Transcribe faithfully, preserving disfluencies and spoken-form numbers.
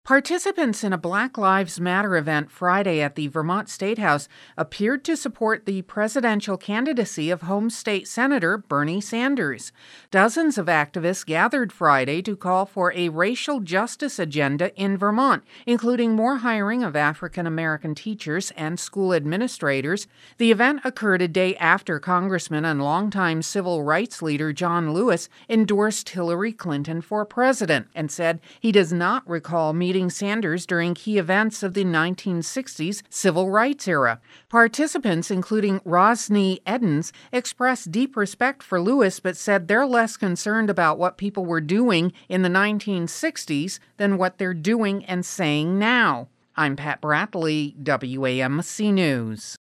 Participants in a Black Lives Matter event Friday at the Vermont State House appeared to support the presidential candidacy of home state Senator Bernie Sanders. Dozens of activists gathered Friday to call for a racial justice agenda in Vermont, including more hiring of African American teachers and school administrators. The event occurred a day after Congressman and longtime civil rights leader John Lewis endorsed Hillary Clinton for president and said he does not recall meeting Sanders during key events of the nineteen sixties civil rights era. Participants, including Rosny Edens, expressed deep respect for Lewis but said they're less concerned about what people were doing in the nineteen sixties than what they're doing and saying now. I'm Pat Bradley, W A M C News.